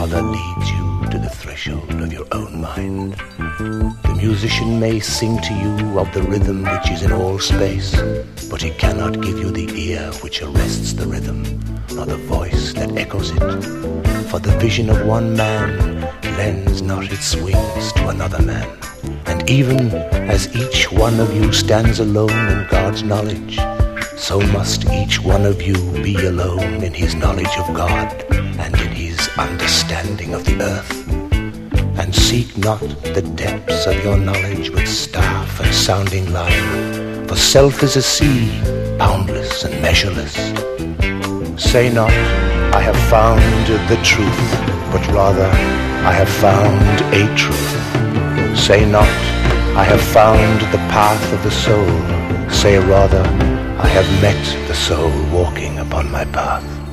Father leads you to the threshold of your own mind. The musician may sing to you of the rhythm which is in all space, but he cannot give you the ear which arrests the rhythm, nor the voice that echoes it. For the vision of one man lends not its wings to another man. And even as each one of you stands alone in God's knowledge, so must each one of you be alone in his knowledge of God and in his understanding of the earth. And seek not the depths of your knowledge with staff and sounding line, for self is a sea, boundless and measureless. Say not, I have found the truth, but rather, I have found a truth. Say not, I have found the path of the soul. Say rather, I have met the soul walking upon my path.